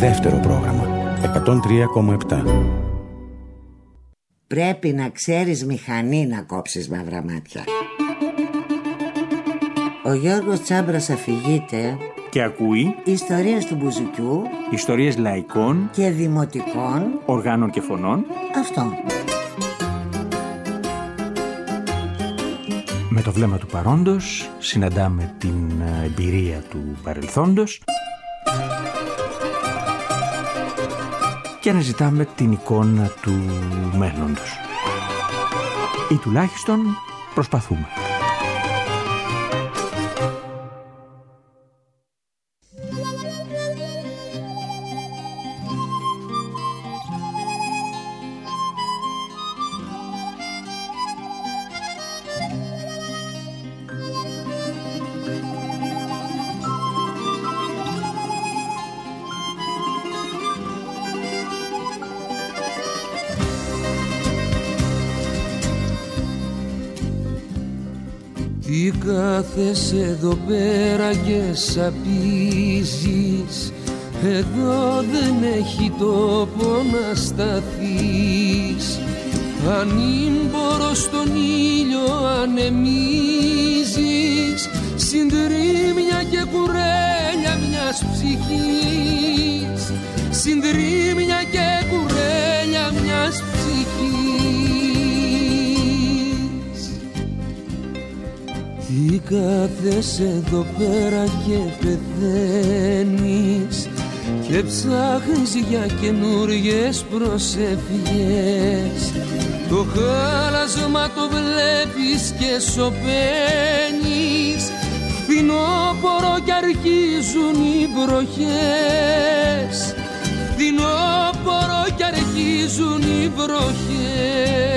Δεύτερο πρόγραμμα 103,7. Πρέπει να ξέρεις μηχανή να κόψεις μαύρα μάτια. Ο Γιώργος Τσάμπρας αφηγείται και ακούει ιστορίες του Μπουζουκιού, ιστορίες λαϊκών και δημοτικών οργάνων και φωνών. Αυτό. Με το βλέμμα του παρόντος συναντάμε την εμπειρία του παρελθόντος και αναζητάμε την εικόνα του μέλλοντος. Ή τουλάχιστον προσπαθούμε. Τι κάθεσαι εδώ πέρα και σαπίζεις, εδώ δεν έχει τόπο να σταθείς. Ανήμπορο στον ήλιο ανεμίζεις, συντρίμμια και κουρέλια μιας ψυχής, συντρίμμια και κουρέλια μιας ψυχής. Τι κάθεσαι εδώ πέρα και πεθαίνεις και ψάχνεις για καινούριες προσευχές. Το χάλασμα το βλέπεις και σωπαίνεις, φθινόπορο κι αρχίζουν οι βροχές, φθινόπορο κι αρχίζουν οι βροχές.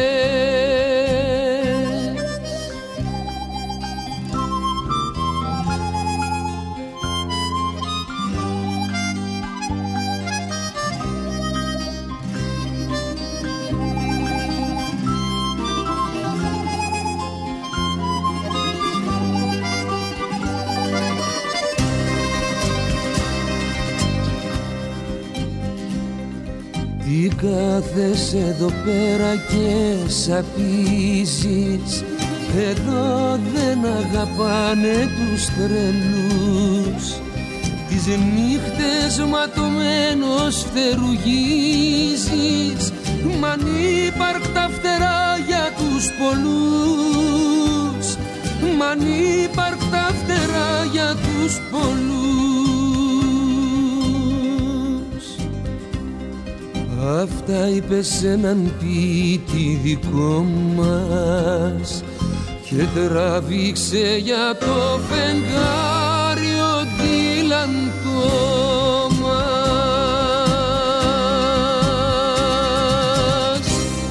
Τι κάθεσαι εδώ πέρα και σαπίζεις, εδώ δεν αγαπάνε τους τρελούς. Τις νύχτες ματωμένος φτερουγίζεις, μ' ανύπαρκτα φτερά για τους πολλούς, μ' ανύπαρκτα φτερά για τους πολλούς. Αυτά είπε σε έναν ποιητή δικό μας και τραβήξε για το φεγγάρι ο Ντίλαν Τόμας.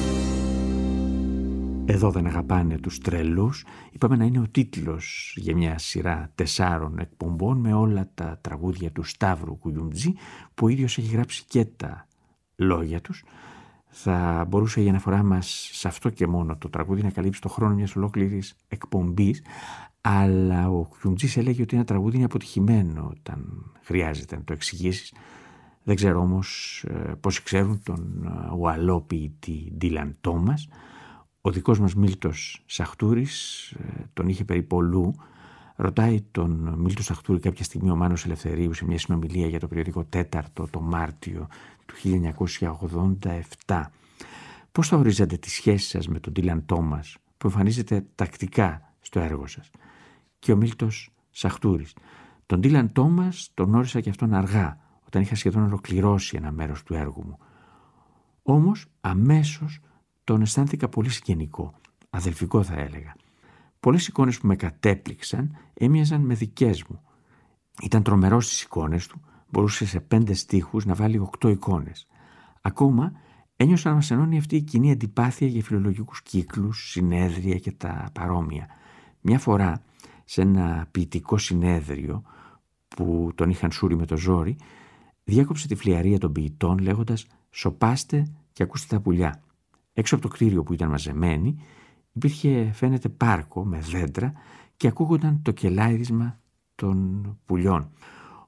Εδώ δεν αγαπάνε τους τρελούς. Είπαμε να είναι ο τίτλος για μια σειρά 4 εκπομπών με όλα τα τραγούδια του Σταύρου Κουγιουντζή, που ο ίδιος έχει γράψει και τα λόγια τους. Θα μπορούσε η αναφορά μας σε αυτό και μόνο το τραγούδι να καλύψει το χρόνο μιας ολόκληρης εκπομπής, αλλά ο Κουγιουντζής έλεγε ότι ένα τραγούδι είναι αποτυχημένο όταν χρειάζεται να το εξηγήσεις. Δεν ξέρω όμως πόσοι ξέρουν τον ουαλό ποιητή Ντίλαν Τόμας. Ο δικός μας Μίλτος Σαχτούρης τον είχε περιπολού. Ρωτάει τον Μίλτο Σαχτούρη κάποια στιγμή ο Μάνος Ελευθερίου σε μια συνομιλία για το περιοδικό Τέταρτο το Μάρτιο του 1987. Πώς θα ορίζατε τη σχέση σας με τον Ντίλαν Τόμας που εμφανίζεται τακτικά στο έργο σας? Και ο Μίλτος Σαχτούρης: τον Ντίλαν Τόμας τον γνώρισα και αυτόν αργά, όταν είχα σχεδόν ολοκληρώσει ένα μέρος του έργου μου. Όμως αμέσως τον αισθάνθηκα πολύ συγγενικό, αδελφικό θα έλεγα. Πολλές εικόνες που με κατέπληξαν έμοιαζαν με δικές μου. Ήταν τρομερός στις εικόνες του, μπορούσε σε 5 στίχους να βάλει 8 εικόνες. Ακόμα ένιωσα να μας ενώνει αυτή η κοινή αντιπάθεια για φιλολογικούς κύκλους, συνέδρια και τα παρόμοια. Μια φορά σε ένα ποιητικό συνέδριο που τον είχαν σούρει με το ζόρι, διάκοψε τη φλιαρία των ποιητών λέγοντας «Σοπάστε και ακούστε τα πουλιά». Έξω από το κτίριο που ήταν μαζεμένοι υπήρχε, φαίνεται, πάρκο με δέντρα και ακούγονταν το κελάιδισμα των πουλιών.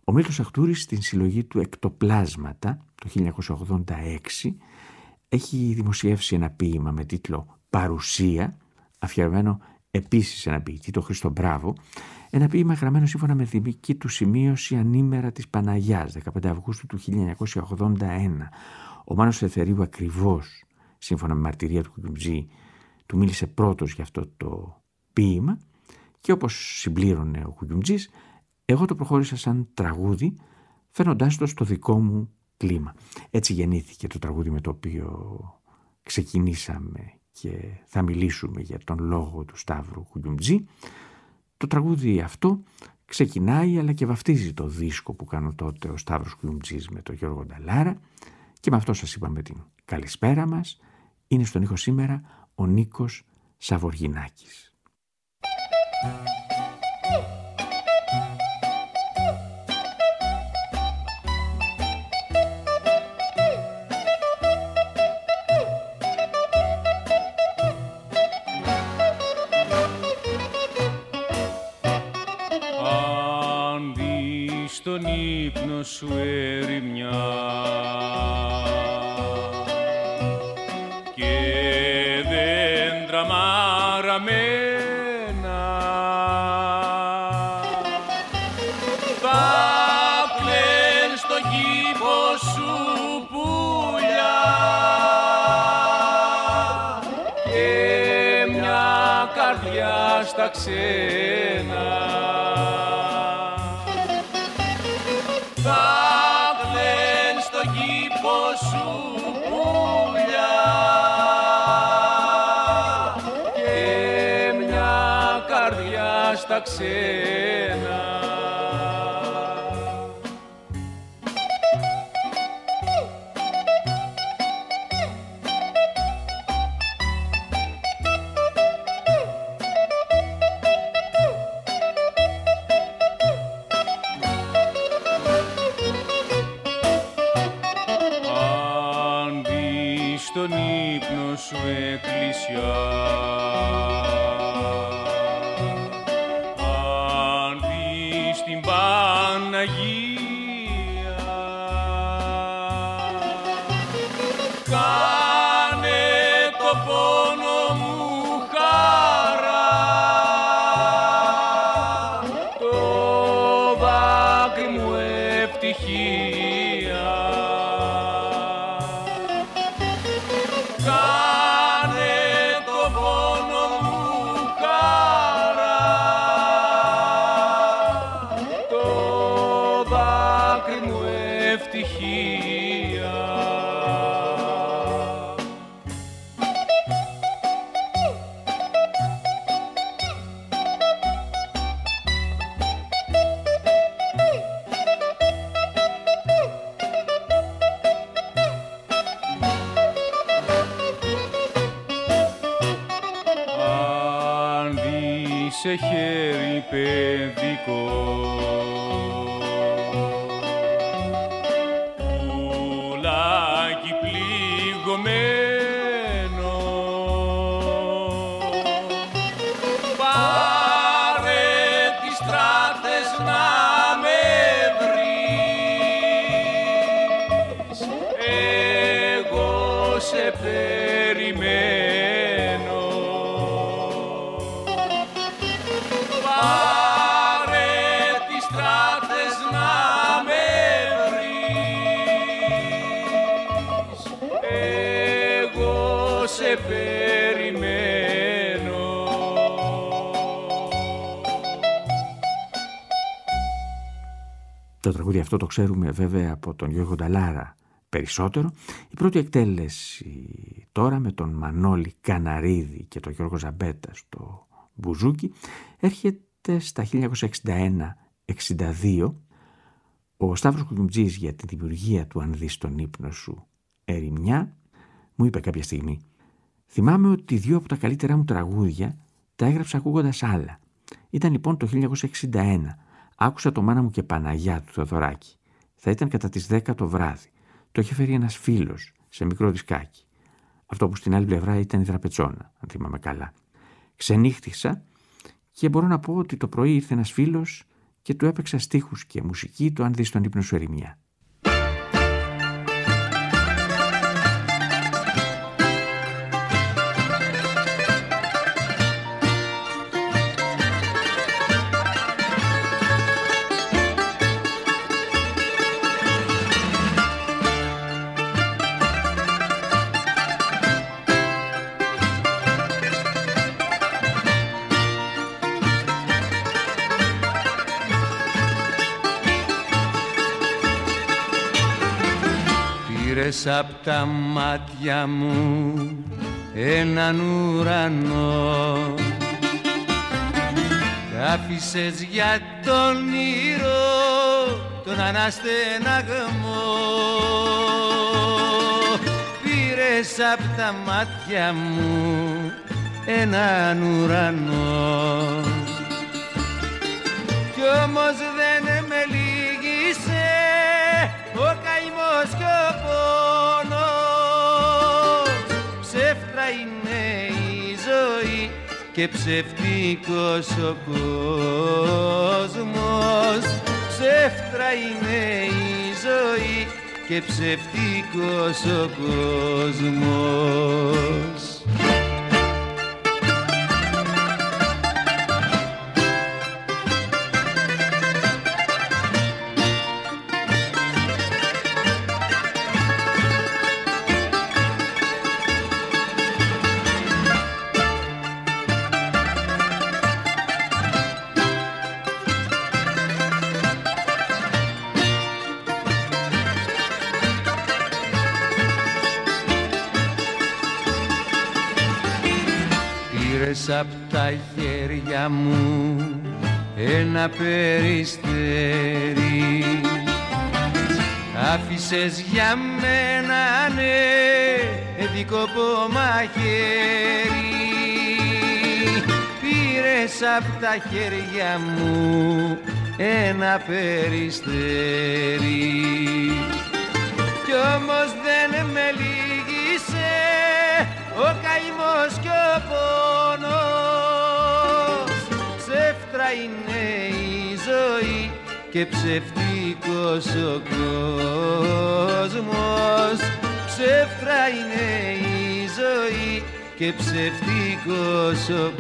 Ο Μίλτος Αχτούρης στην συλλογή του «Εκτοπλάσματα» το 1986 έχει δημοσιεύσει ένα ποίημα με τίτλο «Παρουσία», αφιερωμένο επίσης σε ένα ποιητή, τον Χρήστο Μπράβο, ένα ποίημα γραμμένο σύμφωνα με δική του σημείωση ανήμερα της Παναγιάς, 15 Αυγούστου του 1981. Ο Μάνος Ελευθερίου ακριβώς, σύμφωνα με μαρτυρία του Κουκιουμτζή, του μίλησε πρώτος για αυτό το ποίημα και όπως συμπλήρωνε ο Κουκιουμτζής, εγώ το προχώρησα σαν τραγούδι, φαίνοντάς το στο δικό μου κλίμα. Έτσι γεννήθηκε το τραγούδι με το οποίο ξεκινήσαμε και θα μιλήσουμε για τον λόγο του Σταύρου Κουκιουμτζή. Το τραγούδι αυτό ξεκινάει αλλά και βαφτίζει το δίσκο που κάνω τότε ο Σταύρος Κουκιουμτζής με τον Γιώργο Νταλάρα και με αυτό σας είπαμε την καλησπέρα μας. Είναι στον ήχο σήμερα ο Νίκος Σαβοργινάκης. Στον ύπνο σου ερημιά και δέντρα μαραμένα θα κλαιν στο κήπο σου πουλιά και μια καρδιά στα ξένα. Στα ξένα. Αν δεις στον ύπνο σου εκκλησιά την Παναγία κάνε το πόνο μου χαρά, το δάκρυ μου ευτυχία, κάνε το πόνο μου χαρά, ευτυχία. Αν δεις σε χέρι παιδικό πάρε τις στράτες να με βρεις, εγώ σε περιμένω. Πάρε τις στράτες να με βρεις, εγώ σε περιμένω. Το τραγούδι αυτό το ξέρουμε βέβαια από τον Γιώργο Νταλάρα περισσότερο. Η πρώτη εκτέλεση τώρα με τον Μανώλη Καναρίδη και τον Γιώργο Ζαμπέτα στο μπουζούκι έρχεται στα 1961-62. Ο Σταύρος Κουκιουμτζής για τη δημιουργία του «Αν δεις τον ύπνο σου ερημιά» μου είπε κάποια στιγμή: θυμάμαι ότι 2 από τα καλύτερα μου τραγούδια τα έγραψα ακούγοντας άλλα. Ήταν λοιπόν το 1961. Άκουσα το «Μάνα μου και Παναγιά» του Θεοδωράκη. Θα ήταν κατά τις 10 το βράδυ. Το είχε φέρει ένας φίλος σε μικρό δισκάκι. Αυτό που στην άλλη πλευρά ήταν η δραπετσόνα, αν θυμάμαι καλά. Ξενύχτησα και μπορώ να πω ότι το πρωί ήρθε ένας φίλος και του έπαιξα στίχους και μουσική το «Αν δεις τον ύπνο σου ερημιά». Απ' τα μάτια μου έναν ουρανό κι άφησες για τον ήρω τον αναστεναγμό. Πήρες απ' τα μάτια μου έναν ουρανό κι όμως δεν με λύγησε ο καημός κι ο πόνος. Ψεύτρα είναι η ζωή και ψευτικός ο κόσμος. Ψεύτρα είναι η ζωή και ψευτικός ο κόσμος. Απ' τα χέρια μου ένα περιστέρι άφησες για μένα, ναι, δίκοπο μαχαίρι. Πήρες απ' τα χέρια μου ένα περιστέρι κι όμως δεν με λύγησε ο καημός κι ο πόνος. Ψεύτρα είναι η ζωή και ψευτικός ο κόσμος. Ψεύτρα είναι η ζωή και ψευτικός ο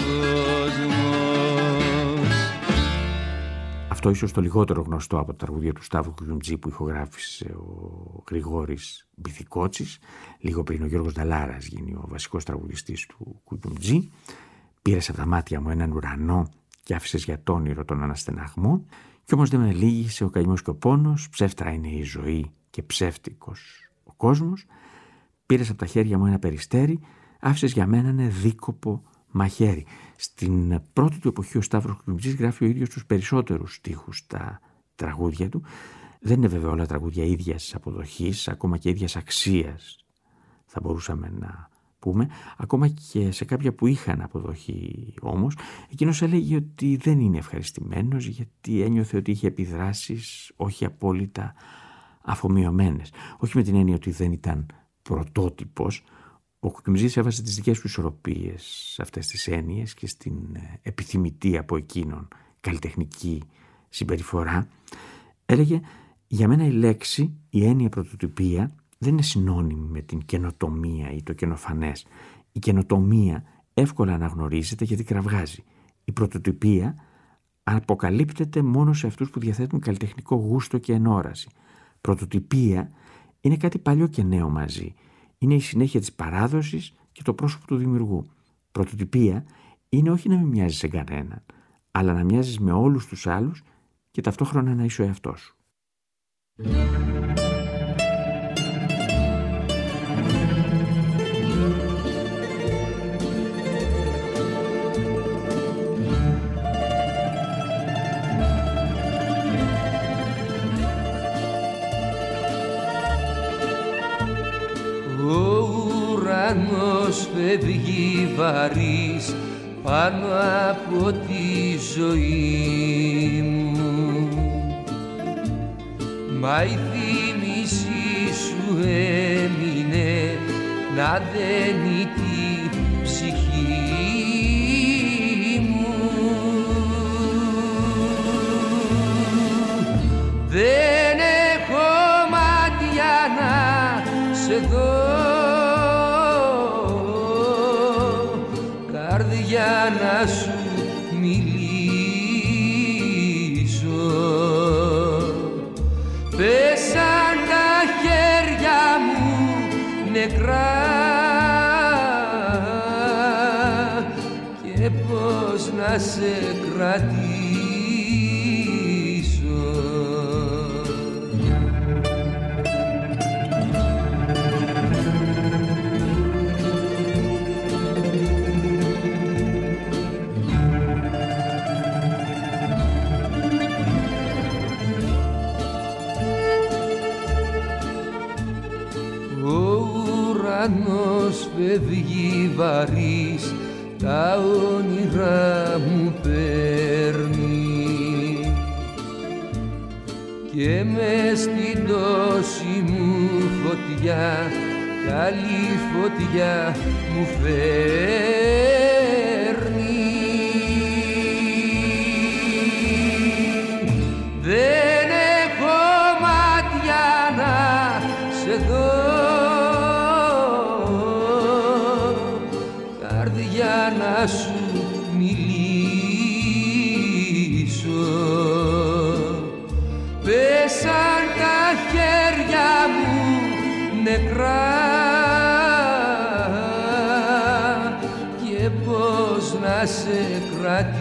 κόσμος. Αυτό ίσως το λιγότερο γνωστό από τα τραγούδια του Σταύρου Κουγιουντζή που ηχογράφησε ο Γρηγόρης Μπιθικότσης λίγο πριν ο Γιώργος Νταλάρας γίνει ο βασικός τραγουδιστής του Κουγιουντζή. Πήρες από τα μάτια μου έναν ουρανό και άφησες για τ' όνειρο τον αναστεναγμό κι όμως δεν με λύγησε ο καημός και ο πόνος. Ψεύτρα είναι η ζωή και ψεύτικος ο κόσμος. Πήρες από τα χέρια μου ένα περιστέρι, άφησες για μένα ένα δίκοπο μαχαίρι. Στην πρώτη του εποχή ο Σταύρος Κουγιουντζής γράφει ο ίδιος τους περισσότερους στίχους στα τραγούδια του. Δεν είναι βέβαια όλα τραγούδια ίδιας αποδοχής, ακόμα και ίδιας αξίας θα μπορούσαμε να πούμε, ακόμα και σε κάποια που είχαν αποδοχή όμως, εκείνος έλεγε ότι δεν είναι ευχαριστημένος γιατί ένιωθε ότι είχε επιδράσεις όχι απόλυτα αφομοιωμένες. Όχι με την έννοια ότι δεν ήταν πρωτότυπος. Ο Κουγιουντζής έβαζε τις δικές του ισορροπίες σε αυτές τις έννοιες και στην επιθυμητή από εκείνον καλλιτεχνική συμπεριφορά. Έλεγε, για μένα η λέξη, η έννοια πρωτοτυπία δεν είναι συνώνυμη με την καινοτομία ή το καινοφανές. Η καινοτομία εύκολα αναγνωρίζεται γιατί κραυγάζει. Η πρωτοτυπία αποκαλύπτεται μόνο σε αυτούς που διαθέτουν καλλιτεχνικό γούστο και ενόραση. Πρωτοτυπία είναι κάτι παλιό και νέο μαζί. Είναι η συνέχεια της παράδοσης και το πρόσωπο του δημιουργού. Πρωτοτυπία είναι όχι να μην μοιάζεις σε κανέναν, αλλά να μοιάζεις με όλους τους άλλους και ταυτόχρονα να είσαι ο εαυτός σου. Φεύγει βαρύς πάνω από τη ζωή μου, μα η θύμηση σου έμεινε να δένει τη ψυχή μου. δω, καρδιά να σου μιλήσω. Πέσαν τα χέρια μου νεκρά και πώς να σε κρατήσω. Φεύγει βαρύς, τα όνειρά μου παίρνει και μες στην τόση μου φωτιά κι άλλη φωτιά μου φέρνει. Δεν έχω μάτια να σε δω, να σου μιλήσω. Πέσαν τα χέρια μου νεκρά και πώς να σε κρατήσω.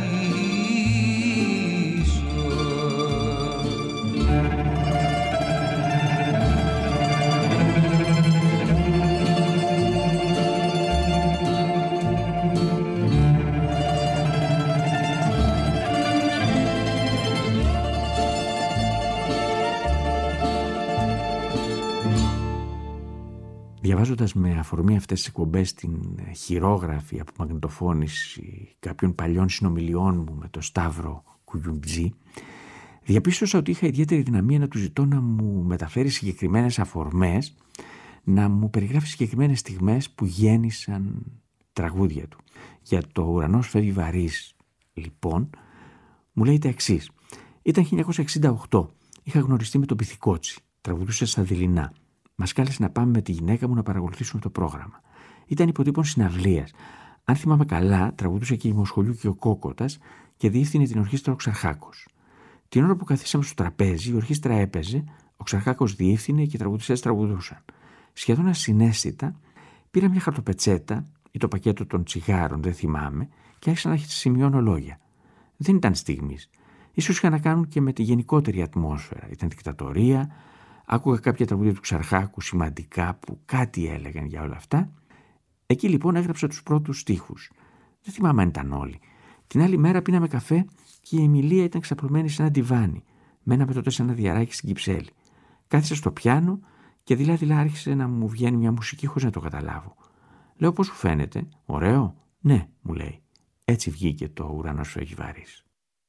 Διαβάζοντας με αφορμή αυτές τις εκπομπές την χειρόγραφη από μαγνητοφώνηση κάποιων παλιών συνομιλιών μου με τον Σταύρο Κουγιουμπτζή, διαπίστωσα ότι είχα ιδιαίτερη δυναμία να του ζητώ να μου μεταφέρει συγκεκριμένες αφορμές, να μου περιγράφει συγκεκριμένες στιγμές που γέννησαν τραγούδια του. Για το «Ουρανός φεύγει βαρύς», λοιπόν, μου λέει τα εξής. Ήταν 1968. Είχα γνωριστεί με τον Πυθικότσι. Τραγουδούσε στα Δειλινά. Μας κάλεσε να πάμε με τη γυναίκα μου να παρακολουθήσουμε το πρόγραμμα. Ήταν υποτύπων συναυλίας. Αν θυμάμαι καλά, τραγουδούσε και η Μοσχολιού και ο Κόκοτας και διεύθυνε την ορχήστρα ο Ξαρχάκος. Την ώρα που καθίσαμε στο τραπέζι, η ορχήστρα έπαιζε, ο Ξαρχάκος διεύθυνε και οι τραγουδιστές τραγουδούσαν. Σχεδόν ασυναίσθητα, πήρα μια χαρτοπετσέτα ή το πακέτο των τσιγάρων, δεν θυμάμαι, και άρχισα να σημειώνω λόγια. Δεν ήταν στιγμής. Ίσως είχαν να κάνουν και με τη γενικότερη ατμόσφαιρα. Ήταν δικτατορία. Άκουγα κάποια τραγούδια του Ξαρχάκου σημαντικά που κάτι έλεγαν για όλα αυτά. Εκεί λοιπόν έγραψα τους πρώτους στίχους. Δεν θυμάμαι αν ήταν όλοι. Την άλλη μέρα πίναμε καφέ και η Εμιλία ήταν ξαπλωμένη σε ένα ντιβάνι. Μέναμε τότε σε ένα διαράκι στην Κυψέλη. Κάθισα στο πιάνο και δειλά-δειλά άρχισε να μου βγαίνει μια μουσική χωρίς να το καταλάβω. Λέω, πώς σου φαίνεται, ωραίο? Ναι, μου λέει. Έτσι βγήκε το «Ουρανός φεύγει βαρύς».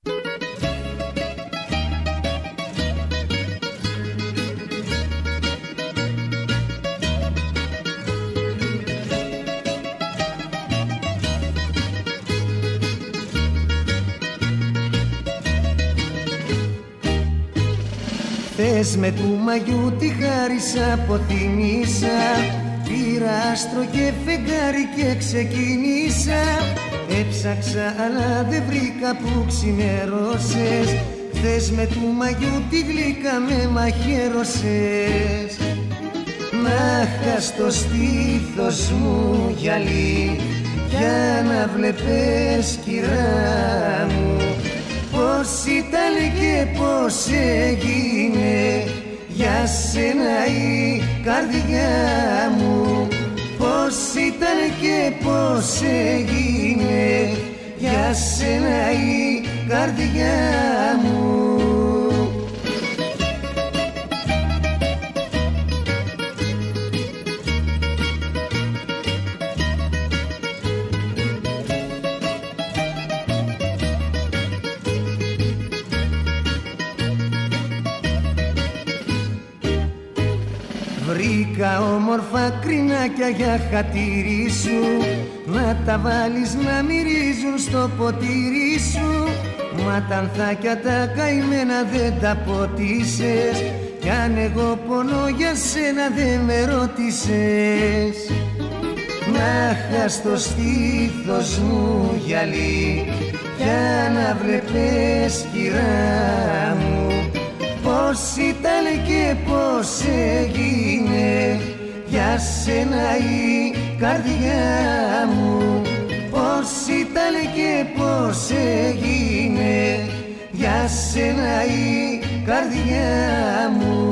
Θες με του μαγιού τη χάρισα, αποθυμίσα, πήρα άστρο και φεγγάρι και ξεκίνησα. Έψαξα αλλά δεν βρήκα που ξημερώσες. Θες με του μαγιού τη γλύκα με μαχαίρωσες. Να είχα στο στήθος μου γυαλί για να βλέπες, κυρά μου, πώς ήταν και πώς έγινε για σένα η καρδιά μου. Πώς ήταν και πώς έγινε για σένα η καρδιά μου. Βρήκα όμορφα κρινάκια για χατήρι σου, να τα βάλεις να μυρίζουν στο ποτήρι σου. Μα τα ανθάκια τα καημένα δεν τα ποτίσες, κι αν εγώ πονώ για σένα δεν με ρώτησες. Να είχα στο στήθος μου γυαλί για να βλέπεις κυρά μου πώς ήταν και πώς έγινε για σένα η καρδιά μου. Πώς ήταν και πώς έγινε για σένα η καρδιά μου.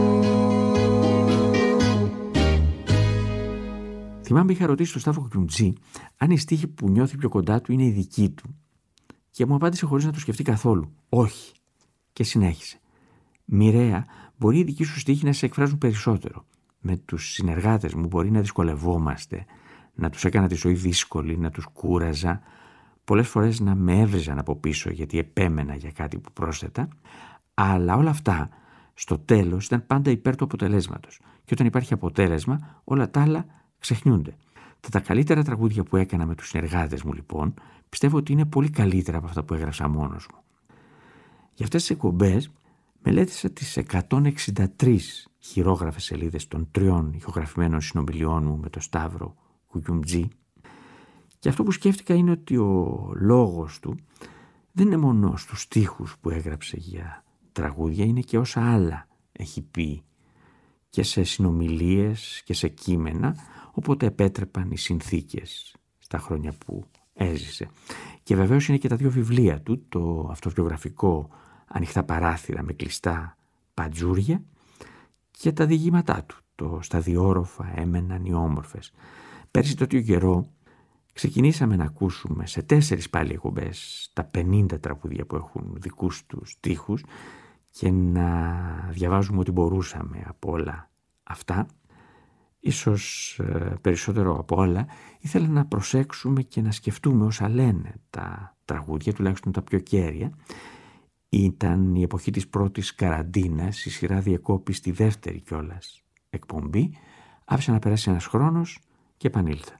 Θυμάμαι είχα ρωτήσει τον Σταύρο Κουκιουντζή αν η στίχη που νιώθει πιο κοντά του είναι η δική του και μου απάντησε χωρίς να το σκεφτεί καθόλου. Όχι. Και συνέχισε. Μοιραία, μπορεί οι δικοί σου στίχοι να σε εκφράζουν περισσότερο. Με τους συνεργάτες μου μπορεί να δυσκολευόμαστε, να τους έκανα τη ζωή δύσκολη, να τους κούραζα, πολλές φορές να με έβριζαν από πίσω γιατί επέμενα για κάτι που πρόσθετα, αλλά όλα αυτά στο τέλος ήταν πάντα υπέρ του αποτελέσματος και όταν υπάρχει αποτέλεσμα όλα τα άλλα ξεχνιούνται. Τα καλύτερα τραγούδια που έκανα με τους συνεργάτες μου λοιπόν πιστεύω ότι είναι πολύ καλύτερα από αυτά που έγραψα μόνος μου. Για αυτές τις εκπομπές μελέτησα τις 163 χειρόγραφες σελίδες των 3 ηχογραφημένων συνομιλιών μου με τον Σταύρο Κουκιουντζή και αυτό που σκέφτηκα είναι ότι ο λόγος του δεν είναι μόνο στους στίχους που έγραψε για τραγούδια, είναι και όσα άλλα έχει πει και σε συνομιλίες και σε κείμενα, οπότε επέτρεπαν οι συνθήκες στα χρόνια που έζησε. Και βεβαίως είναι και τα 2 βιβλία του, το αυτοβιογραφικό «Ανοιχτά παράθυρα με κλειστά παντζούρια» και τα διηγήματά του, το «Σταδιόροφα έμεναν οι όμορφες». Πέρσι τέτοιο καιρό ξεκινήσαμε να ακούσουμε σε 4 πάλι εκπομπές τα 50 τραγούδια που έχουν δικούς τους στίχους και να διαβάζουμε ό,τι μπορούσαμε από όλα αυτά. Ίσως περισσότερο από όλα ήθελα να προσέξουμε και να σκεφτούμε όσα λένε τα τραγούδια, τουλάχιστον τα πιο κέρια. Ήταν η εποχή της πρώτης καραντίνας, η σειρά διεκόπη στη δεύτερη κιόλας εκπομπή. Άφησα να περάσει ένας χρόνος και επανήλθα.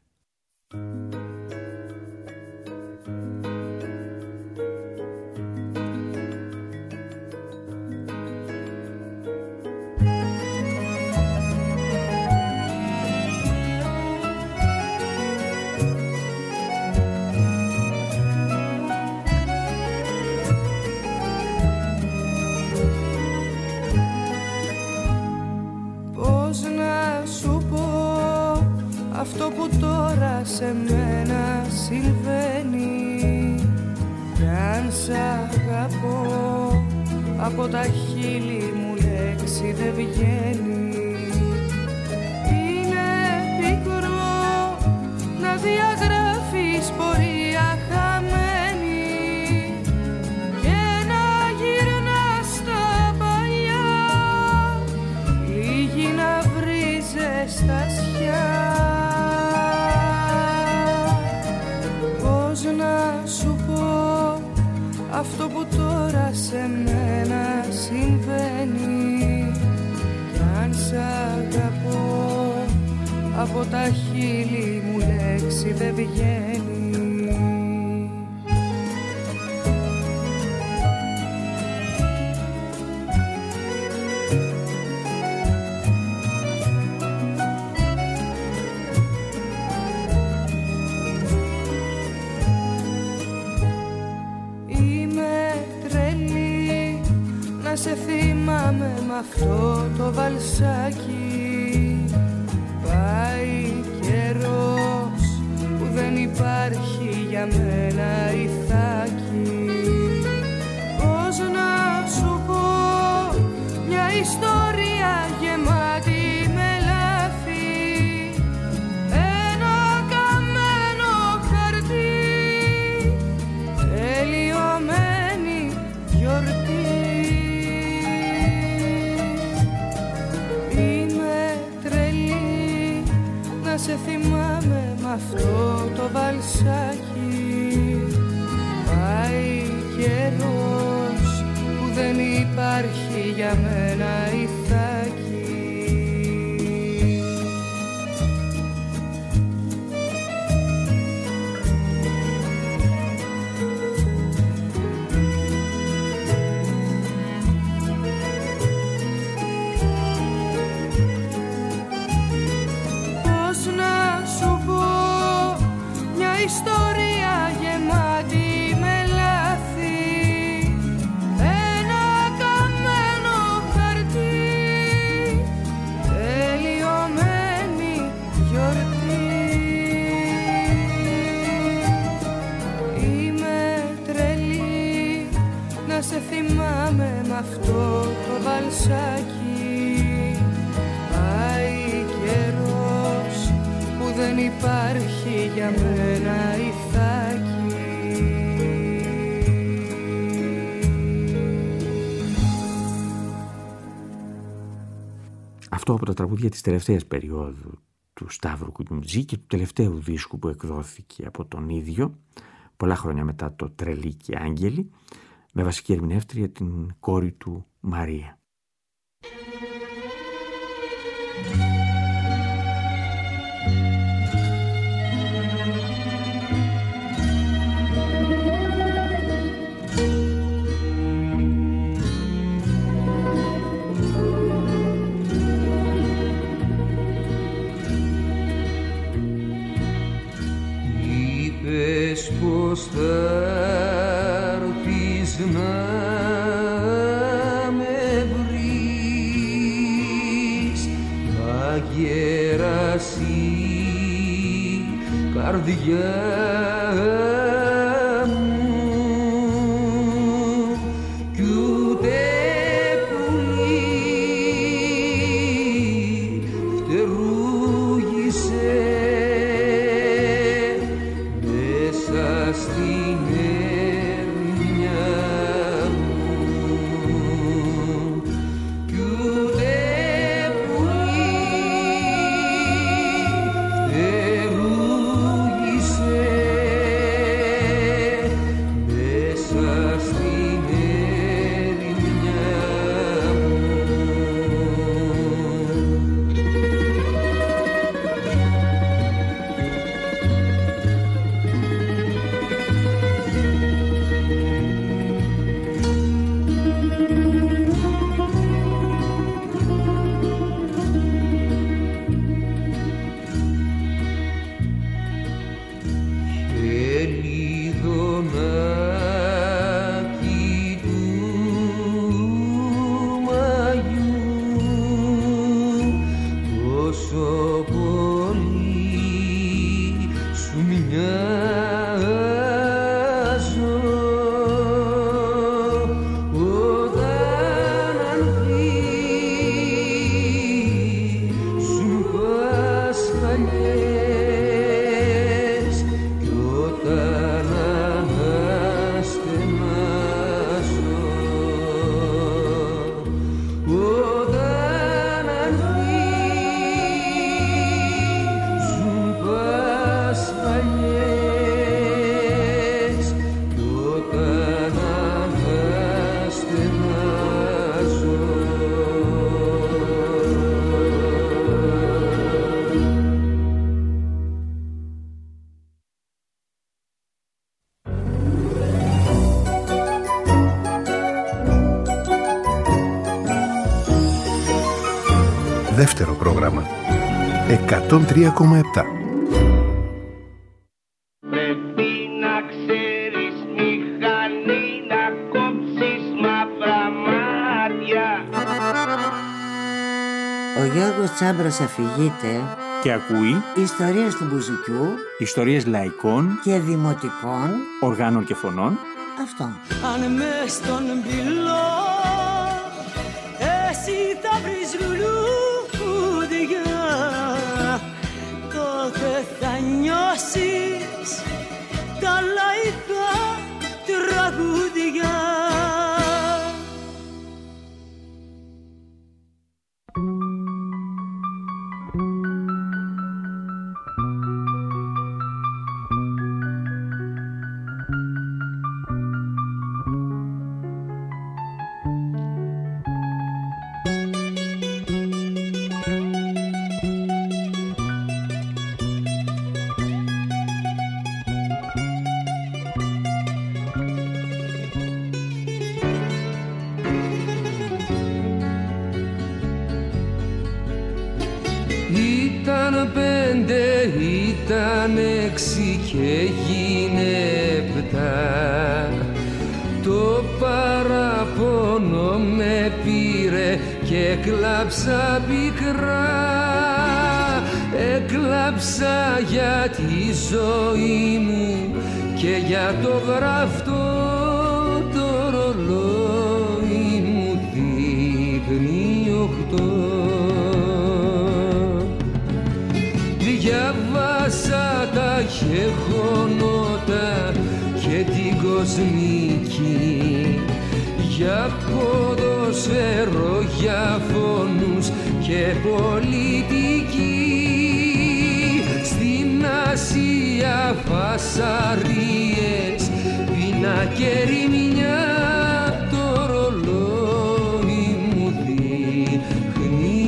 Αυτό που τώρα σε μένα συμβαίνει, κι αν σ' αγαπώ από τα χείλη μου λέξη δεν βγαίνει. Είναι πικρό να διαγράφεις πορεία χαμένη και να γυρνάς στα παλιά, λίγη να βρίζες στα ασιά. Αυτό που τώρα σε μένα συμβαίνει, κι αν σ' αγαπώ από τα χείλη μου λέξη δεν βγαίνει. Σε θυμάμαι μ' αυτό το βαλσάκι. Πάει καιρός που δεν υπάρχει για μένα ηθάκι. Πώς να σου πω μια ιστορία γεμάτη με λάθη, ένα καμένο χαρτί, τελειωμένη γιορτή. Σε θυμάμαι μ' αυτό το βαλσάκι. Πάει καιρός που δεν υπάρχει για μένα ηθάκι. βαλσάκι. Πάει καιρός που δεν υπάρχει για μένα Ιθάκη. Αυτό από τα τραγούδια της τελευταίας περίοδου του Σταύρου Κουγιουμτζή και του τελευταίου δίσκου που εκδόθηκε από τον ίδιο πολλά χρόνια μετά το «Τρελή και Άγγελοι», με βασική ερμηνεύτρια την κόρη του Μαρία. Είπες πως θα έρθεις να με βρεις, θα γεράσει καρδιά μου κι ούτε πουλί φτερούγησε μέσα στην ερημιά μου κι ούτε πουλί φτερούγησε μέσα στην ερημιά μου. Ελιδονάκι του μαγιού τόσο πολύ σου μοιάζω όταν ανθείς σου πας χαλιές κι όταν αναστενάζω όταν ανθείς σου πας χαλιές κι όταν αναστενάζω. Δεύτερο πρόγραμμα 103,7. Πρέπει να ξέρεις μηχανή να κόψεις μαύρα μάτια. Ο Γιώργος Τσάμπρος αφηγείται Και ακούει ιστορίες του μπουζουκιού ιστορίες λαϊκών, και δημοτικών. οργάνων και φωνών. Αυτό. Αν μες στον πυλό εσύ θα βρεις λουλούδια, τότε θα νιώσεις τα λαϊκά τραγούδια. Ήταν 5, ήταν 6 και έγινε 7. Το παραπονό με πήρε και έκλαψα πικρά. Έκλαψα για τη ζωή μου και για το γραφτό το ρολόι μου δίπλα. μέχρι 8. Διαβάσα τα γεγονότα και την κοσμική, για ποδοσφαίρο, για φόνους και πολιτική. Στην Ασία φασαρίες, πείνα και ρημιά, το ρολόι μου δείχνει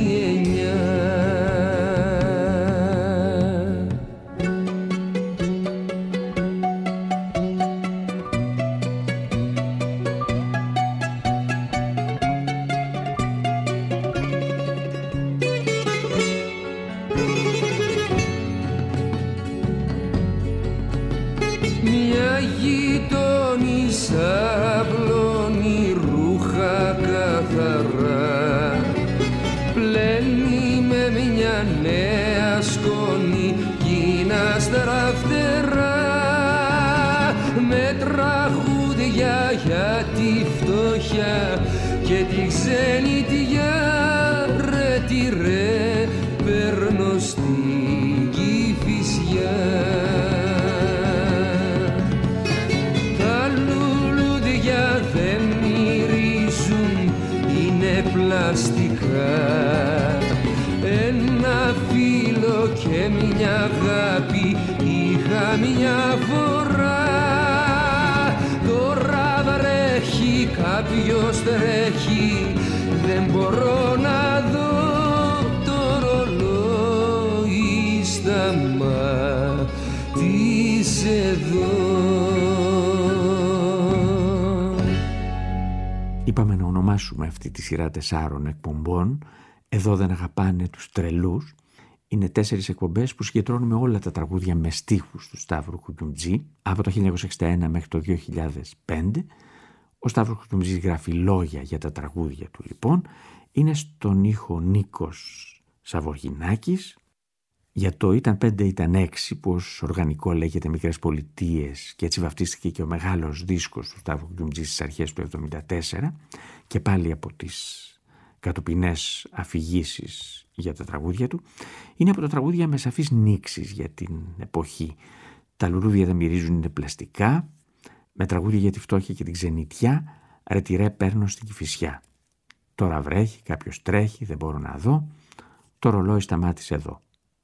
9. Μια γειτόνισσα απλώνει ρούχα καθαρά, πλένει με μια νέα σκόνη κοινά στραφτερά, με τραγούδια για τη φτώχεια και τη ξενιτιά. Ρε τι ρε παίρνω στην Κηφισιά. Δεν μυρίζουν, είναι πλαστικά. Ένα φίλο και μια αγάπη είχα μια φορά. Τώρα βρέχει, κάποιος τρέχει, δεν μπορώ να δω το ρολόι σταμάτησε εδώ. Είπαμε να ονομάσουμε αυτή τη σειρά 4 εκπομπών «Εδώ δεν αγαπάνε τους τρελούς». Είναι 4 εκπομπές που συγκεντρώνουμε όλα τα τραγούδια με στίχους του Σταύρου Κουτουντζή από το 1961 μέχρι το 2005. Ο Σταύρος Κουτουντζής γράφει λόγια για τα τραγούδια του λοιπόν. Είναι στον ήχο Νίκος Σαβοργινάκης. Για το «Ήταν 5, ήταν 6» που ως οργανικό λέγεται Μικρές Πολιτείες, και έτσι βαφτίστηκε και ο μεγάλος δίσκος του Σταύρου Κουτουντζή στις αρχές του 1974, και πάλι από τις κατοπινές αφηγήσεις για τα τραγούδια του. Είναι από τα τραγούδια με σαφείς νήξεις για την εποχή. Τα λουλούδια δεν μυρίζουν, είναι πλαστικά, με τραγούδια για τη φτώχεια και την ξενιτιά. Ρε τι ρε παίρνω στην Κηφισιά. Τώρα βρέχει, κάποιος τρέχει, δεν μπορώ να δω, το ρολόι σταμάτησε εδώ.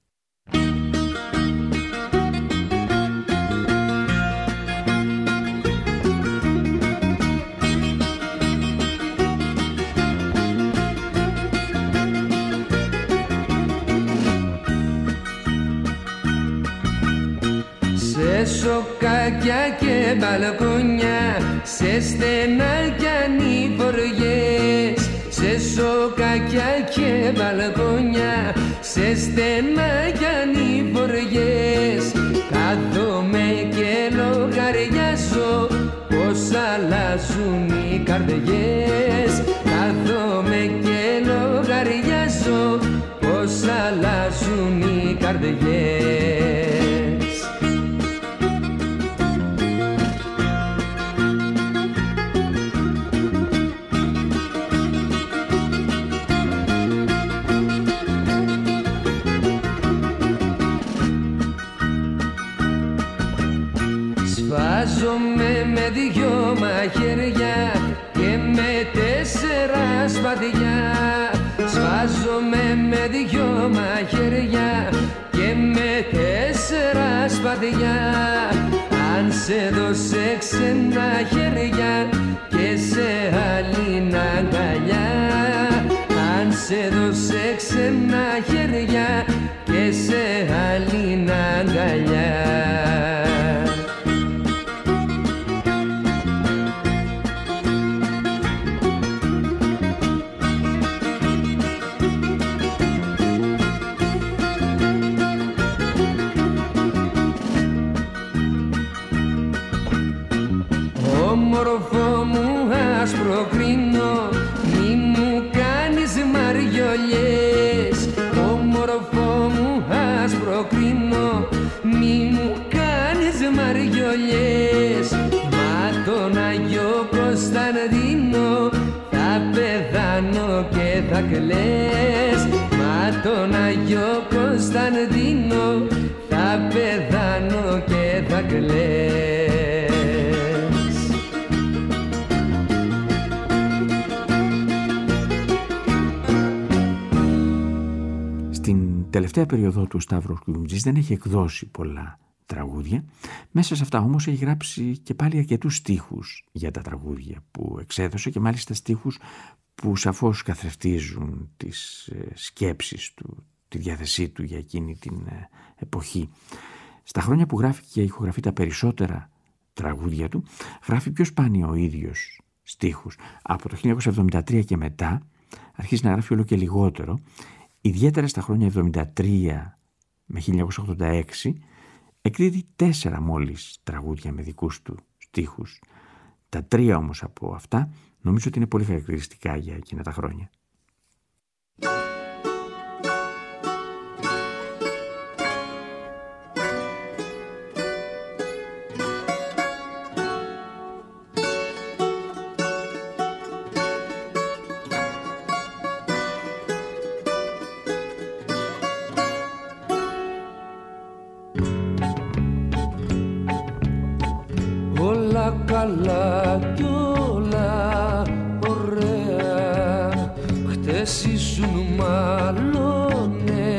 Σε σοκάκια και μπαλκόνια, σε στενά κι ανηφοριές. Σε σοκάκια και μπαλκόνια, σε στενά κι ανηφοριές. Κάθομαι και λογαριάζω πως αλλάζουν οι καρδιές. Κάθομαι και λογαριάζω πως αλλάζουν οι καρδιές. Σφάζομαι με 2 μαχαίρια και με 4 σπαθιά. Σφάζομαι με 2 μαχαίρια και με 4 σπαθιά. Αν σε δώσε ξένα χέρια και σε άλλη αγκαλιά. Αν σε δώσε ξένα χέρια και σε άλλη αγκαλιά. Όμορφο μου άσπρο κρίνο, μη μου κάνεις μαριολιές. θα κλαις, μα τον Άγιο Κωνσταντίνο θα πεθάνω και θα κλαις. Στην τελευταία περίοδο του Σταύρος Κουγιουμτζής δεν έχει εκδώσει πολλά τραγούδια. Μέσα σε αυτά όμως έχει γράψει και πάλι αρκετούς στίχους για τα τραγούδια που εξέδωσε και μάλιστα στίχους που σαφώς καθρεφτίζουν τις σκέψεις του, τη διάθεσή του για εκείνη την εποχή. Στα χρόνια που γράφει και ηχογραφεί τα περισσότερα τραγούδια του, γράφει πιο σπάνια ο ίδιος στίχους. Από το 1973 και μετά αρχίζει να γράφει όλο και λιγότερο, ιδιαίτερα στα χρόνια 73 με 1986, εκδίδει 4 μόλις τραγούδια με δικούς του στίχους. Τα 3 όμως από αυτά νομίζω ότι είναι πολύ χαρακτηριστικά για εκείνα τα χρόνια. Καλά κι όλα ωραία, χτες ήσουν μάλλον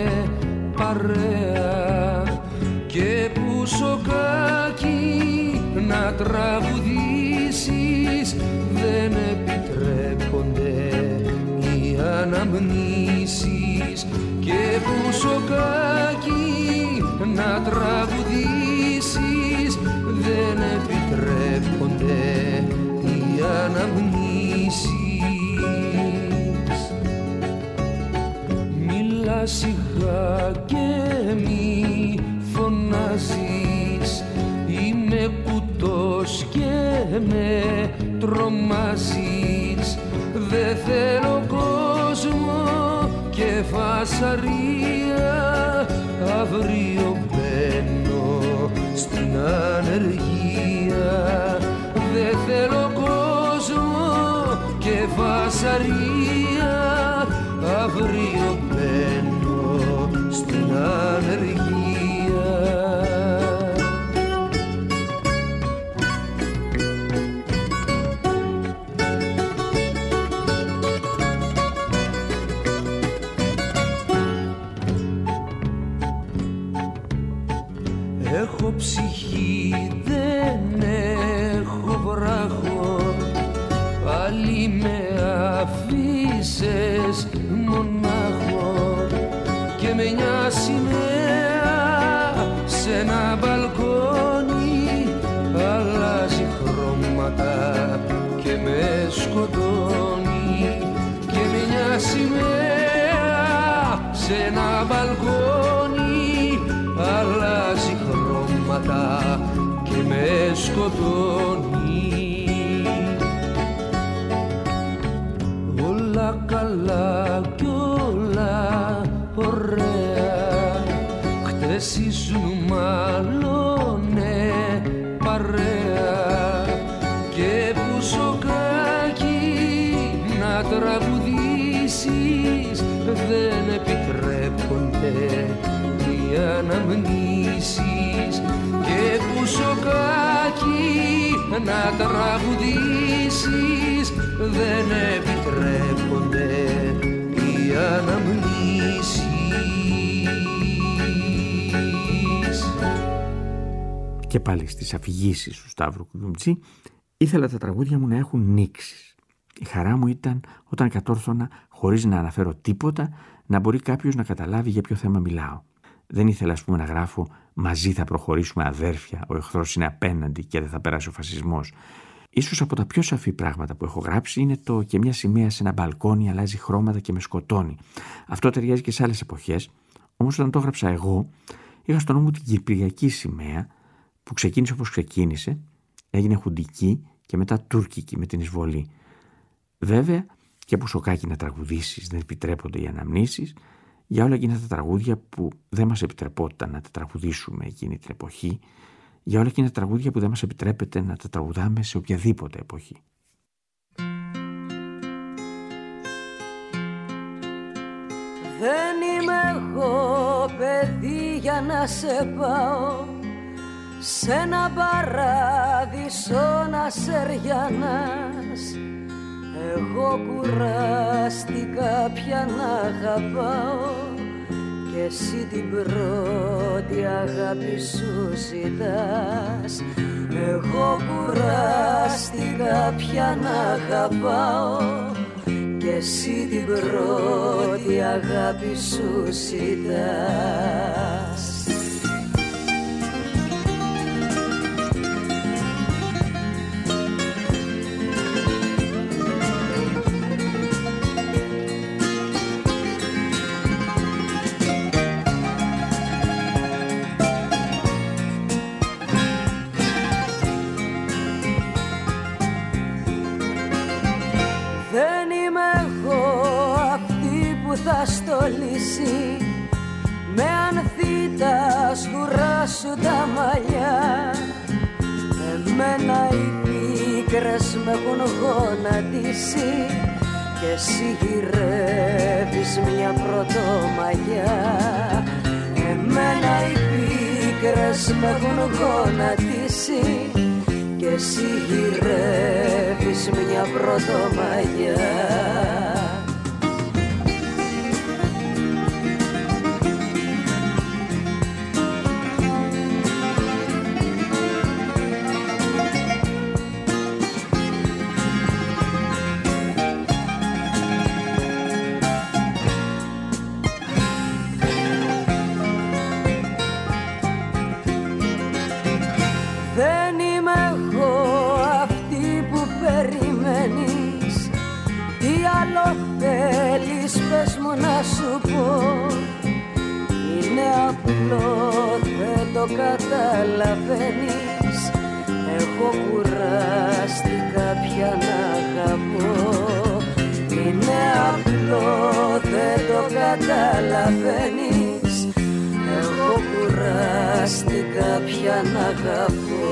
παρέα και που σοκάκι να τραγουδήσεις δεν επιτρέπονται οι αναμνήσεις και που σοκάκι να τραγουδήσεις δεν επιτρέπονται οι αναμνήσεις. Μίλα σιγά και μη φωνάζεις, είμαι κουτός και με τρομάζεις. Δε θέλω κόσμο και φασαρία, αύριο μπαίνω στην ανεργία. Δε θέλω κόσμο και φασαρία, αύριο μπαίνω στην ανεργία. Έχω ψυχή, δεν έχω βράχο, πάλι με αφήσες μονάχο και με μια σημαία σε ένα μπαλκόνι αλλάζει χρώματα και με σκοτώνει και με μια σημαία σε ένα μπαλκόνι αλλάζει χρώματα και με σκοτώνει. Όλα καλά κι όλα ωραία, χτες ήσουν μάλλον παρέα και που σοκάκι να τραγουδήσεις δεν επιτρέπονται οι αναμνήσεις και που σοκάκι να τραγουδήσεις δεν επιτρέπονται οι αναμνήσεις. Και πάλι στις αφηγήσεις του Σταύρου Κουγιουμτζή ήθελα τα τραγούδια μου να έχουν νήξεις. Η χαρά μου ήταν όταν κατόρθωνα, χωρίς να αναφέρω τίποτα, να μπορεί κάποιος να καταλάβει για ποιο θέμα μιλάω. Δεν ήθελα, ας πούμε, να γράφω «Μαζί θα προχωρήσουμε αδέρφια, ο εχθρός είναι απέναντι και δεν θα περάσει ο φασισμός». Ίσως από τα πιο σαφή πράγματα που έχω γράψει είναι το «Και μια σημαία σε ένα μπαλκόνι αλλάζει χρώματα και με σκοτώνει». Αυτό ταιριάζει και σε άλλες εποχές, όμως όταν το έγραψα εγώ, είχα στο νου μου την κυπριακή σημαία που ξεκίνησε όπως ξεκίνησε, έγινε χουντική και μετά τουρκική με την εισβολή. Βέβαια, και που σοκάκι να τραγουδήσεις δεν επιτρέπονται οι αναμνήσεις, για όλα εκείνα τα τραγούδια που δεν μας επιτρεπόταν να τα τραγουδήσουμε εκείνη την εποχή, για όλα εκείνα τα τραγούδια που δεν μας επιτρέπεται να τα τραγουδάμε σε οποιαδήποτε εποχή. Δεν είμαι εγώ παιδί για να σε πάω σε ένα παράδεισο να σεριανάς. Εγώ κουράστηκα πια να αγαπάω και εσύ την πρώτη αγάπη σου ζητάς. Εγώ κουράστηκα πια να αγαπάω και εσύ την πρώτη αγάπη σου ζητάς. Θα στολίσει με ανθήτα σγουρά σου τα μαλλιά. Εμένα οι πίκρες με έχουν γονατίσει και εσύ γυρεύεις μια πρωτομαγιά. Εμένα οι πίκρες με έχουν γονατίσει και εσύ γυρεύεις μια πρωτομαγιά. Πες μου να σου πω, είναι απλό, δεν το καταλαβαίνεις. Εγώ κουράστηκα πια να αγαπώ. Είναι απλό, δεν το καταλαβαίνεις. Εγώ κουράστηκα πια να αγαπώ.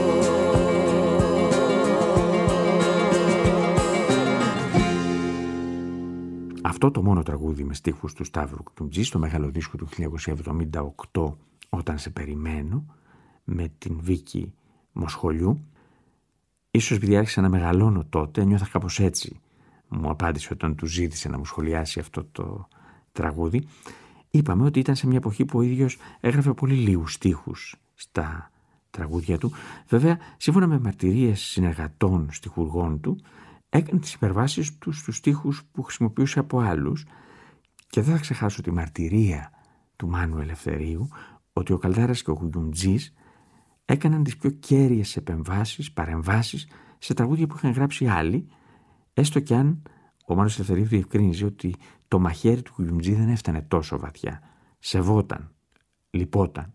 Αυτό το μόνο τραγούδι με στίχους του Σταύρου Κουκιουμτζή στο μεγάλο δίσκο του 1978, «Όταν σε περιμένω», με την Βίκη Μοσχολιού, ίσως επειδή άρχισα να μεγαλώνω τότε, νιώθα κάπως έτσι. Μου απάντησε όταν του ζήτησε να μου σχολιάσει αυτό το τραγούδι. Είπαμε ότι ήταν σε μια εποχή που ο ίδιος έγραφε πολύ λίγους στίχους στα τραγούδια του. Βέβαια, σύμφωνα με μαρτυρίες συνεργατών στιχουργών του, έκανε τις υπερβάσεις του στους στίχους που χρησιμοποιούσε από άλλους και δεν θα ξεχάσω τη μαρτυρία του Μάνου Ελευθερίου ότι ο Καλδάρας και ο Κουκιουμτζής έκαναν τις πιο κέρυες παρεμβάσεις σε τραγούδια που είχαν γράψει άλλοι, έστω κι αν ο Μάνος Ελευθερίου διευκρίνιζε ότι το μαχαίρι του Κουκιουμτζή δεν έφτανε τόσο βαθιά. Σεβόταν, λυπόταν.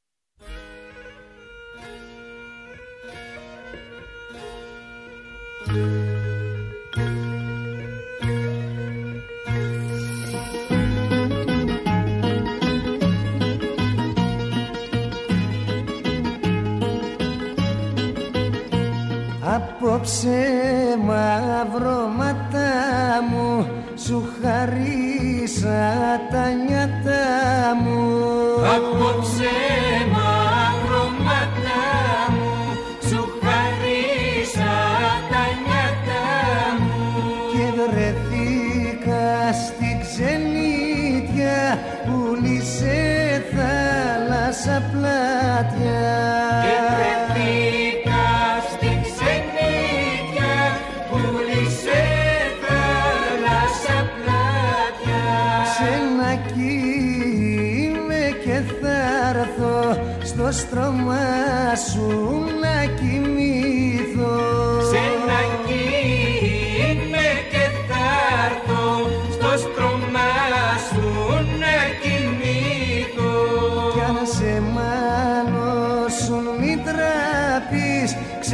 Απόψε μαυρώματα μου σου χαρίσα τα νιάτα μου. Απόψε μαυρώματα μου σου χαρίσα τα νιάτα μου. Και βρεθήκα στη ξενίτια πούλησε θάλασσα πλάτια. Και βρεθήκα στη ξενίτια πούλησε θάλασσα πλάτια. Ξενακοίμαι και θα έρθω στο στρώμα σου να κοιμήθω. Ξενακοίμαι και θα έρθω στο στρώμα σου να κοιμήθω. Κι αν σε μάλωσουν μη τραπείς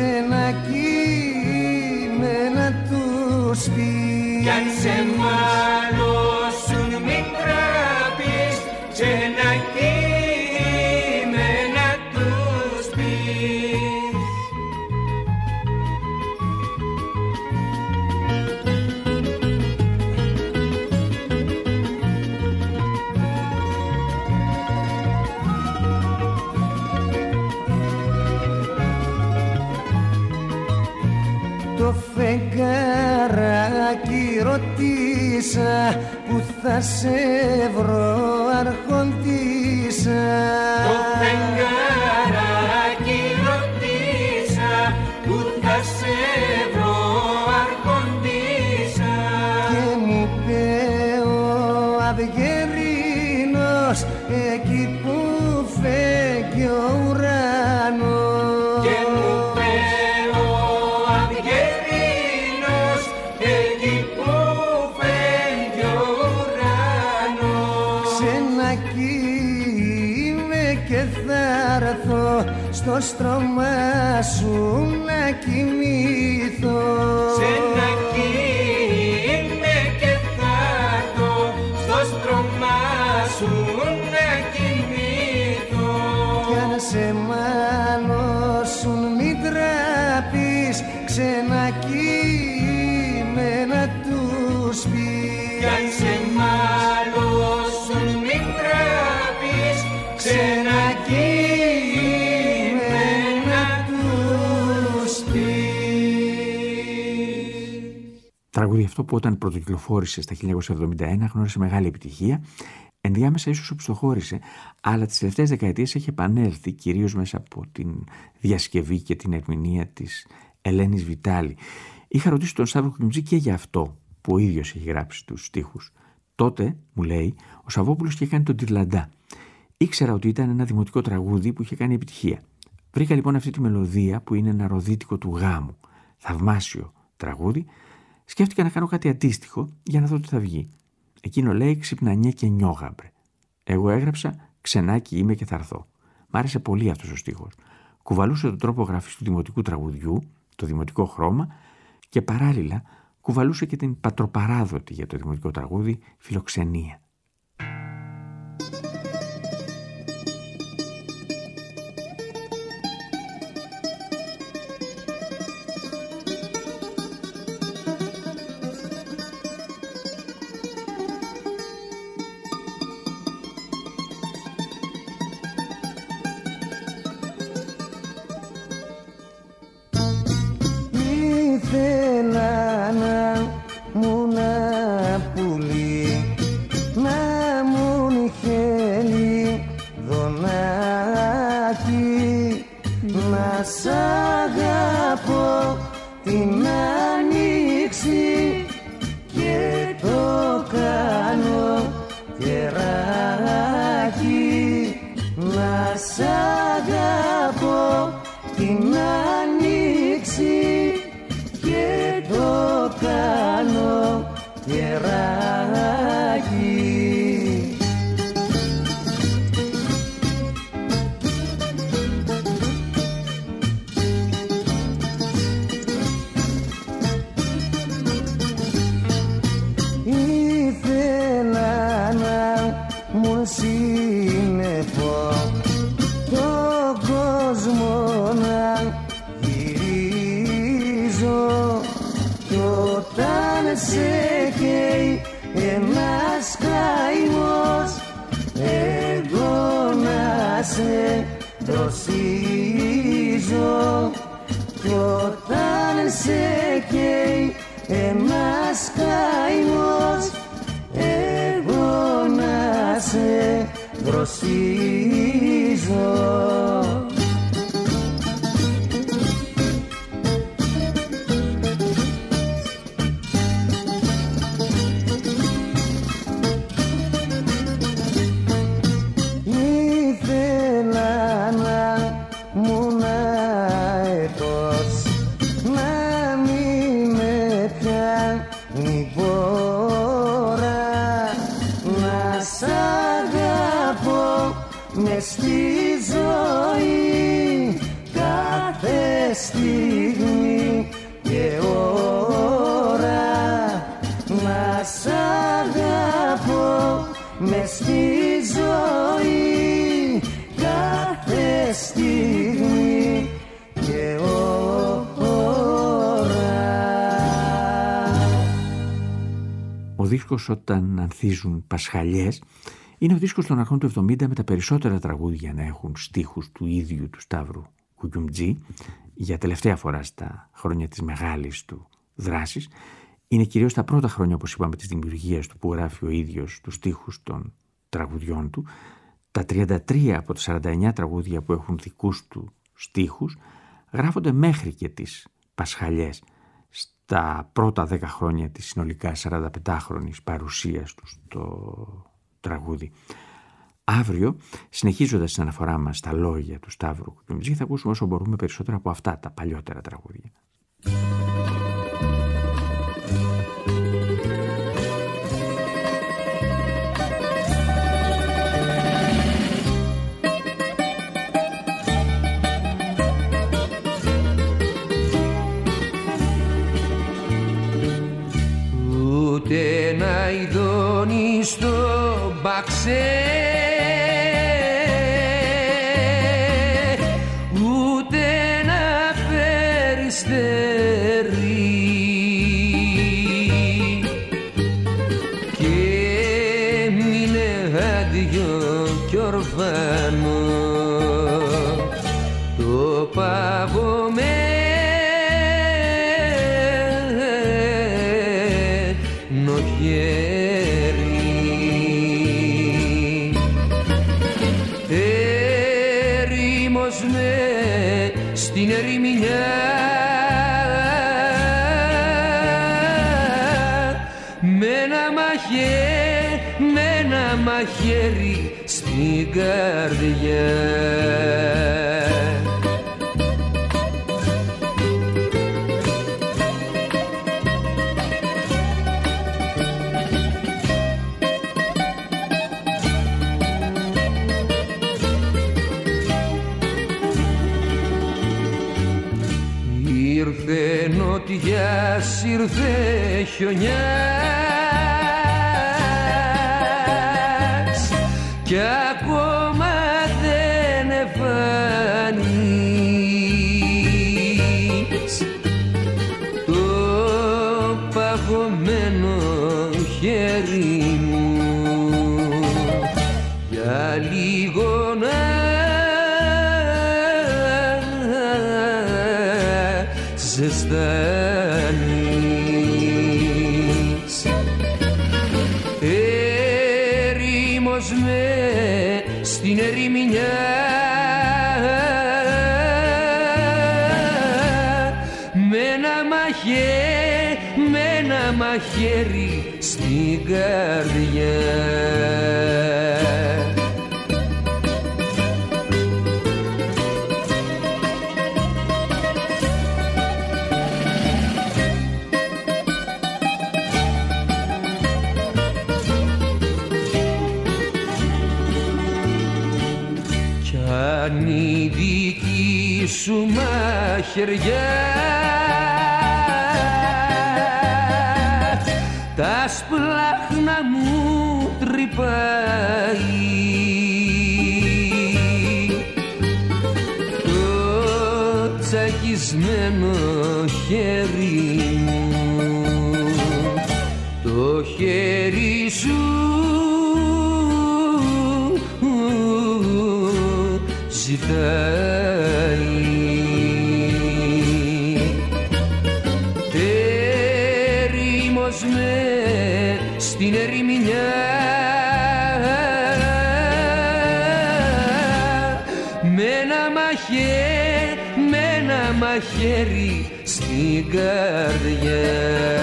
ξενακοίμαι να τους πεις. Κι αν σε μάλωσουν μη τραπείς ξενακοίμαι να τους πεις. που θα σε βρω αρχοντήσα. Το φεγγαράκι ρωτήσα που θα σε βρω αρχοντήσα. Και μου είπε ο Αυγερίνος εκεί που φέγγει ο ουρανός. Και μου είπε ο Αυγερίνος εκεί που φέγγει ο ουρανός. Ξενακί είμαι και θα έρθω στο στρώμα σου να κοιμηθώ. Ξενακί είμαι και θα έρθω στο στρώμα σου να κοιμηθώ. Κι αν σε μάλωσουν μην τραπείς, ξενακί είμαι να τους πεις. Κι αν σε μάλωσουν μην τραπείς, ξενακί είμαι να τους πεις. Τραγούδι αυτό που όταν πρωτοκυκλοφόρησε στα 1971 γνώρισε μεγάλη επιτυχία. Ενδιάμεσα ίσως οπισθοχώρησε, αλλά τις τελευταίες δεκαετίες έχει επανέλθει κυρίως μέσα από την διασκευή και την ερμηνεία της Ελένης Βιτάλη. Είχα ρωτήσει τον Σταύρο Κουκιουμτζή και για αυτό που ο ίδιος έχει γράψει τους στίχους. Τότε, μου λέει, ο Σαββόπουλος είχε κάνει τον Τυρλαντά. Ήξερα ότι ήταν ένα δημοτικό τραγούδι που είχε κάνει επιτυχία. Βρήκα λοιπόν αυτή τη μελωδία που είναι ένα ροδίτικο του γάμου. Θαυμάσιο τραγούδι. Σκέφτηκα να κάνω κάτι αντίστοιχο για να δω τι θα βγει. Εκείνο λέει ξυπνανιέ και νιόγαμπρε. Εγώ έγραψα ξενάκι είμαι και θα έρθω. Μ' άρεσε πολύ αυτός ο στίχος. Κουβαλούσε τον τρόπο γραφής του δημοτικού τραγουδιού, το δημοτικό χρώμα και παράλληλα κουβαλούσε και την πατροπαράδοτη για το δημοτικό τραγούδι φιλοξενία. Ήθελα να μου να πουλεί, να μου νυχαίνει δωνάκι, να σ' αγαπώ την άνοιξη και το κάνω κεράκι, να σ' αγαπώ την άνοιξη και το κάνω κεράκι. Ήθελα να μου σύννεφο τον κόσμο να γυρίζω κι όταν σε καίει ένας καημός εγώ να σε δροσίζω κι όταν σε καίει ένας καημός εγώ να σε δροσίζω. Ήθελα να μου να ετός, να μην με πιάνει πόρα, να σ' αγαπώ μες στη ζωή κάθε στιγμή και ώρα, να σ' αγαπώ μες στη ζωή κάθε στιγμή και ώρα. Ο δίσκος «Όταν ανθίζουν πασχαλιές» είναι ο δίσκος των αρχών του 70 με τα περισσότερα τραγούδια να έχουν στίχους του ίδιου του Σταύρου Κουκιουμτζή για τελευταία φορά στα χρόνια της μεγάλης του δράσης. Είναι κυρίως τα πρώτα χρόνια, όπως είπαμε, της δημιουργίας του, που γράφει ο ίδιος τους στίχους των τραγουδιών του. Τα 33 από τα 49 τραγούδια που έχουν δικούς του στίχους γράφονται μέχρι και τις Πασχαλιές, στα πρώτα 10 χρόνια της συνολικά 45χρονης παρουσίας του στο τραγούδι. Αύριο, συνεχίζοντας την αναφορά μας στα λόγια του Σταύρου Κουκιουμτζή, θα ακούσουμε όσο μπορούμε περισσότερα από αυτά τα παλιότερα τραγούδια. Ούτε να ειδώνει στο μπαξέ, ούτε να περιστερεί, και μείνε άδειο κι ορφανό το παγωμένο χέρι. Έρημος με στην ερημινιά, με ένα μαχαίρι στην καρδιά. Ήρθε νότιας, ήρθε χιονιάς, κι ακόμα δεν εμφανείς το παγωμένο χέρι μου. Για λίγο να ζεστάνεις. Έρημος με στην ερημινιά, με ένα μαχαίρι στην καρδιά. Αν η δική σου μαχαιριά τα σπλάχνα μου τρυπάει, το τσακισμένο χέρι μου, το χέρι σου ζητάει. Έρημος με στην ερημινιά, με ένα μαχαίρι στην καρδιά.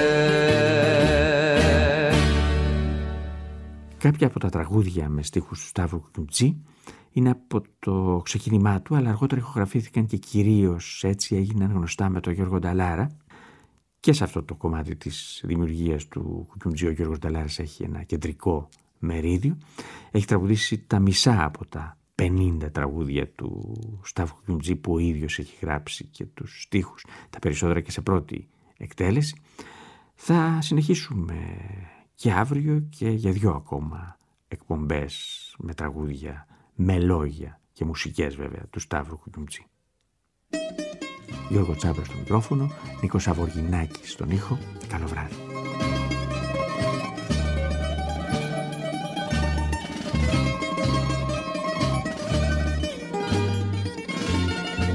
Κάποια από τα τραγούδια με στίχους του Σταύρου Κουκιουμτζή είναι από το ξεκίνημά του, αλλά αργότερα ηχογραφήθηκαν και κυρίως έτσι έγιναν γνωστά με τον Γιώργο Νταλάρα. Και σε αυτό το κομμάτι της δημιουργίας του Κουκιουμτζή ο Γιώργος Νταλάρας έχει ένα κεντρικό μερίδιο. Έχει τραγουδήσει τα μισά από τα 50 τραγούδια του Σταύρου Κουκιουμτζή που ο ίδιος έχει γράψει και τους στίχους, τα περισσότερα και σε πρώτη εκτέλεση. Θα συνεχίσουμε και αύριο και για 2 ακόμα εκπομπές με τραγούδια, με λόγια και μουσικές βέβαια του Σταύρου Κουκιουμτζή. Γιώργο Τσάμπρα στο μικρόφωνο, Νίκος Αβοργινάκης στον ήχο. Καλό βράδυ.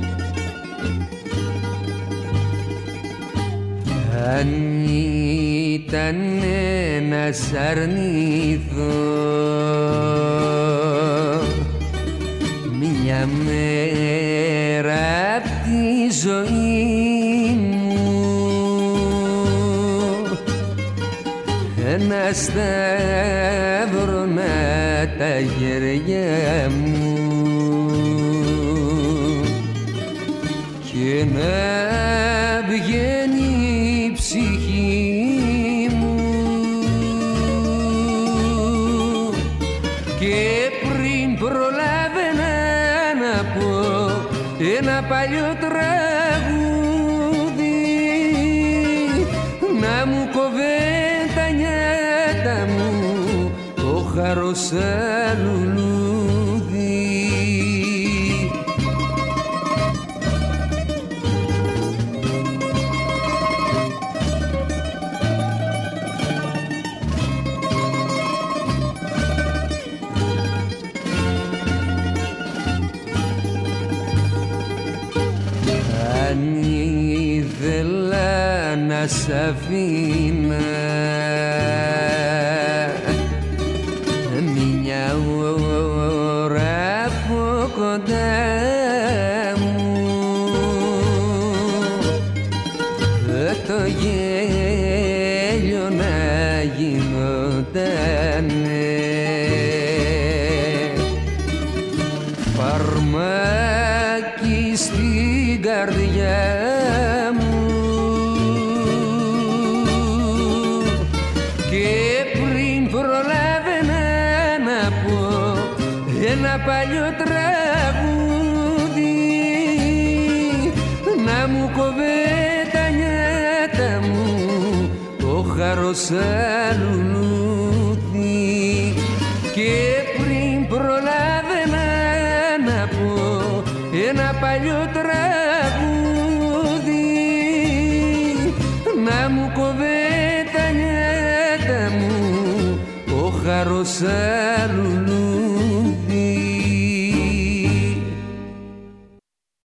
Αν ήταν να σ' αρνηθώ μια μέρα απ' τη ζωή μου, ένα σταύρωνα τα χέρια μου και να βγαίνει η ψυχή μου, και πριν προλάβαινα να πω ένα παλιό τραγούδι, να μου κοβέ τα νιάτα μου το χαροσά λουλούδι. Αν ήθελα να σ' αφήνα μια ώρα από κοντά μου, το γέλιο να γινότανε φαρμάκι στην καρδιά μου, και πριν προλάβαινα να πω ένα παλιό τραγούδι, να μου κοβέ τα νιάτα μου το χαροσά λουλούδι, και πριν προλάβαινα να πω ένα παλιό τραγούδι, να μου κοβέ τα νιάτα μου το χαροσά λουλούδι.